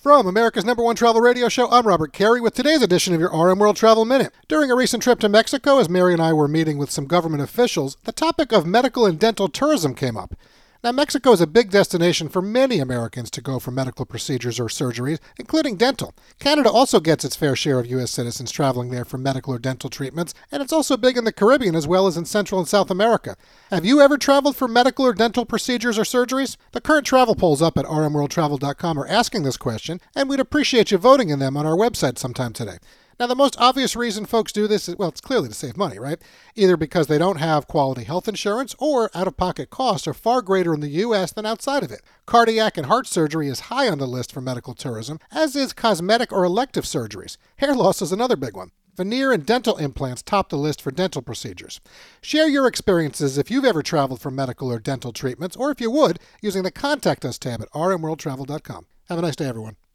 From America's #1 travel radio show, I'm Robert Carey with today's edition of your RM World Travel Minute. During a recent trip to Mexico, as Mary and I were meeting with some government officials, the topic of medical and dental tourism came up. Now, Mexico is a big destination for many Americans to go for medical procedures or surgeries, including dental. Canada also gets its fair share of U.S. citizens traveling there for medical or dental treatments, and it's also big in the Caribbean as well as in Central and South America. Have you ever traveled for medical or dental procedures or surgeries? The current travel polls up at rmworldtravel.com are asking this question, and we'd appreciate you voting in them on our website sometime today. Now, the most obvious reason folks do this is, well, it's clearly to save money, right? Either because they don't have quality health insurance or out-of-pocket costs are far greater in the U.S. than outside of it. Cardiac and heart surgery is high on the list for medical tourism, as is cosmetic or elective surgeries. Hair loss is another big one. Veneer and dental implants top the list for dental procedures. Share your experiences if you've ever traveled for medical or dental treatments, or if you would, using the Contact Us tab at rmworldtravel.com. Have a nice day, everyone.